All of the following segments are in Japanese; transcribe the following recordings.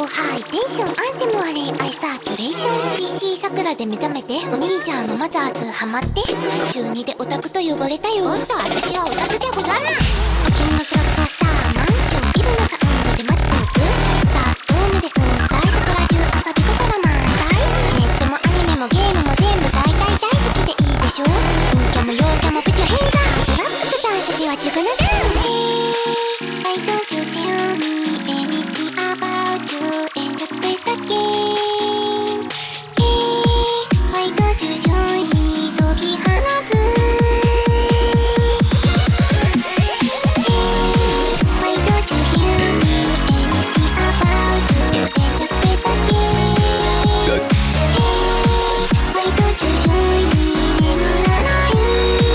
ハイテンションアンセムは恋愛サーキュレーション CC さくらで目覚めてお兄ちゃんのマザーズハマって中2でオタクと呼ばれたよ。おっと私はオタクじゃござらん。お金のトラッカースターマン超ビルのサウンドでマジコープスターストームで粉砕桜中遊び心満載。ネットもアニメもゲームも全部大体大好きでいいでしょ。陰キャも陽キャもプチョ変座トラックとダンスではチュクナダウン。Why don't you tell me anything about you and just play the game? Hey, why don't you join me? 解き放つ。Hey, why don't you hear me? Anything about you and just play the game? Hey, why don't you join me? 眠らない。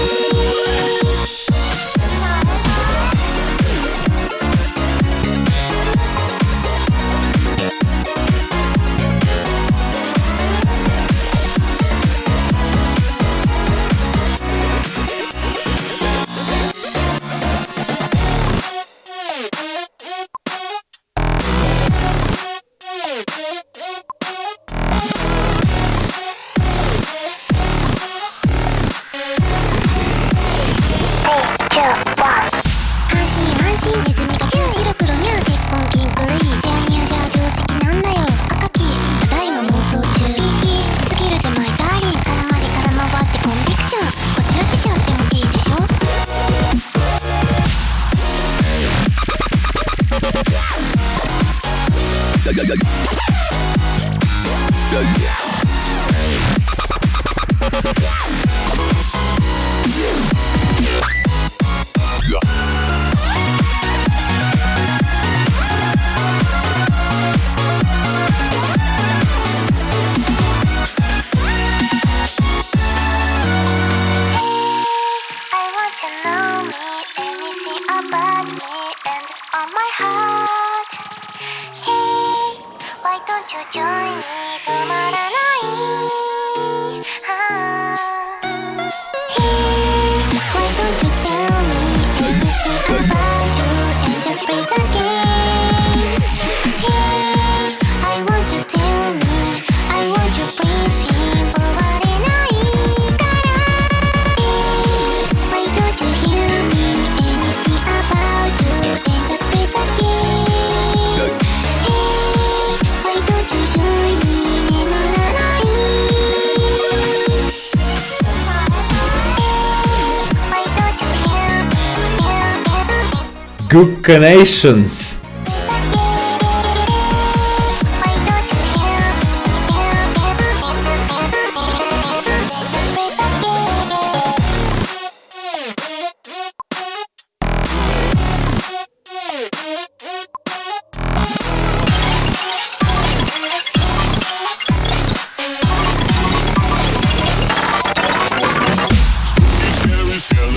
ネズミが10白黒にゃ鉄痕金庫類セアニアじゃ常識なんだよ。赤きただいま妄想中ピーキーすぎるじゃマイダーリン絡まり絡まわってコンビクションこじらせちゃってもいいでしょ。About me and on my heart. Hey, why don't you join me? 止まらない。Hey, why don't you tell me anything about you and just play the game? Hey, I want you tell me, I want you please him 終われないから。Hey, why don't you hear me?Anything about you and just play the game. Hey, why don't you join me? 眠らない。Hey, why don't you hear me? Good Connections